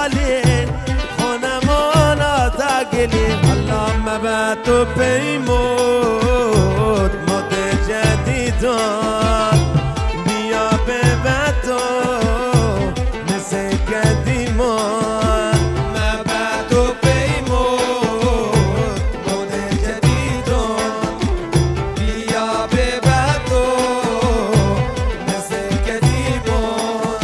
خالين خونمانا تاقلين اللهم باتو بيموت مد جديدان بیا بباتو مثل قدیمان مباتو بيموت مد جديدان بیا بباتو مثل قدیمان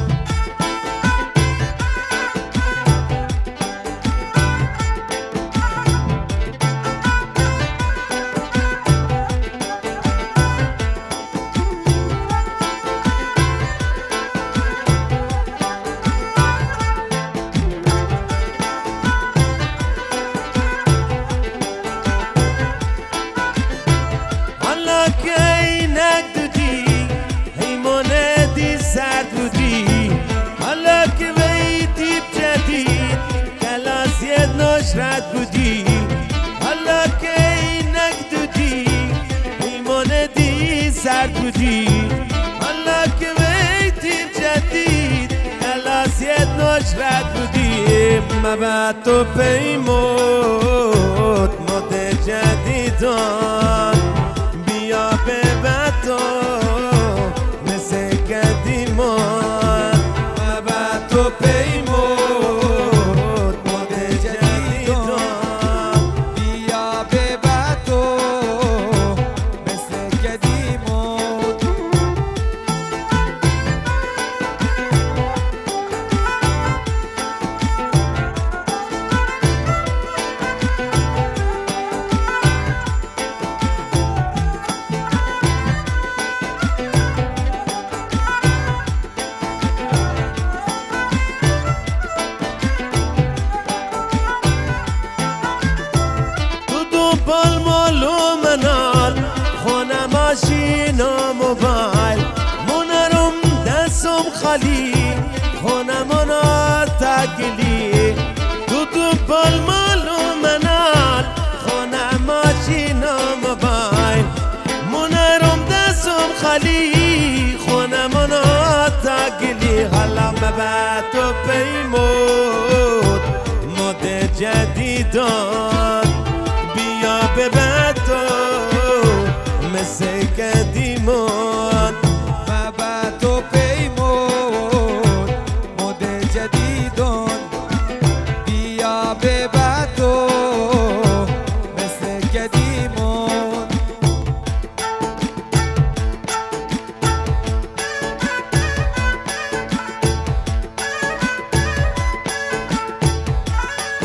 نشرت بودی حالا که اینک دودی ایمان دی سرد بودی حالا که بیتیم جدید کلاسیت نشرت بودی مبتو پیمود مد جدیدان بیا ببتو مثل قدیمان مبتو پیمود ماشین و موبایل مونرم دستم خالی خونمانا تاگلی تو بال مال و منال خونم ماشین و موبایل مونرم دستم خالی خونمانا تاگلی حالا مبتو پیمود مد جدیدان بیا ببتو مثل قدیمان